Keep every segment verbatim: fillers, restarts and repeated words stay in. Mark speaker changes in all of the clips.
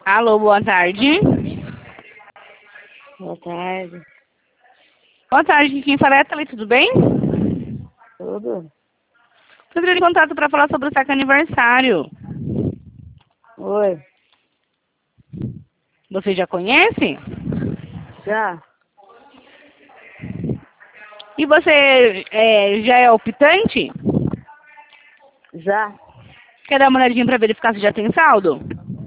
Speaker 1: Alô, boa tarde.
Speaker 2: Boa tarde.
Speaker 1: Boa tarde, quem fala é a Thalita, tudo bem?
Speaker 2: Tudo?
Speaker 1: Estou entrando em contato para falar sobre o seu aniversário.
Speaker 2: Oi.
Speaker 1: Você já conhece?
Speaker 2: Já?
Speaker 1: E você é, já é optante?
Speaker 2: Já?
Speaker 1: Quer dar uma olhadinha para verificar se já tem saldo?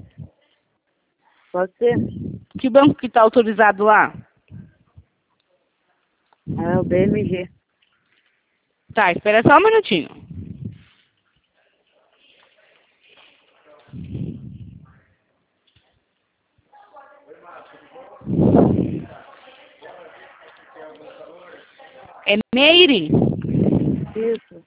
Speaker 2: Pode ser?
Speaker 1: Que banco que está autorizado lá?
Speaker 2: É o B M G.
Speaker 1: Tá, espera só um minutinho. É Meire?
Speaker 2: Isso.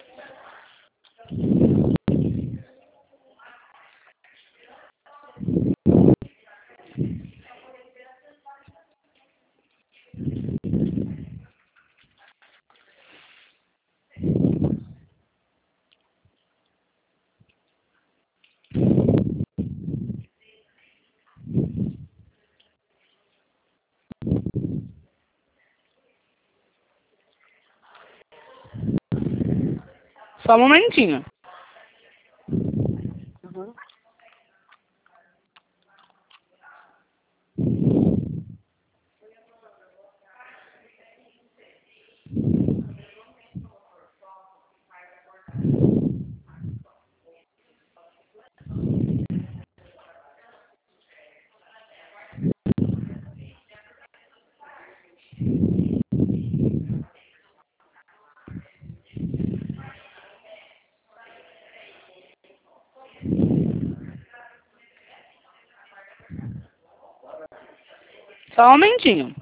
Speaker 1: Só um momentinho.
Speaker 2: Uhum.
Speaker 1: Só um momentinho.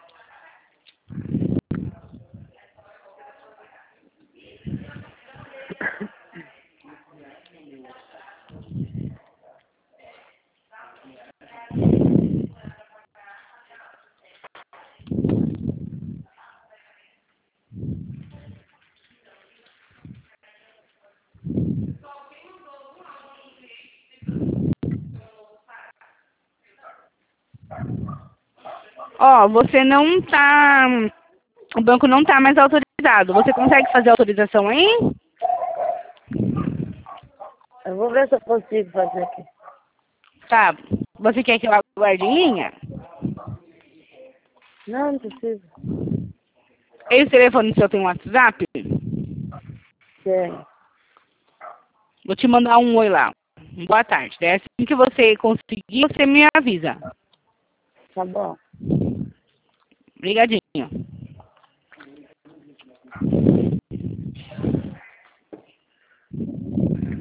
Speaker 1: Ó, você não tá... O banco não tá mais autorizado. Você consegue fazer a autorização aí?
Speaker 2: Eu vou ver se eu consigo fazer aqui.
Speaker 1: Tá. Você quer que eu aguarde em linha?
Speaker 2: Não, não precisa.
Speaker 1: Esse telefone seu tem WhatsApp?
Speaker 2: Tem.
Speaker 1: Vou te mandar um oi lá. Boa tarde. Daí assim que você conseguir, você me avisa.
Speaker 2: Tá bom.
Speaker 1: Obrigadinho.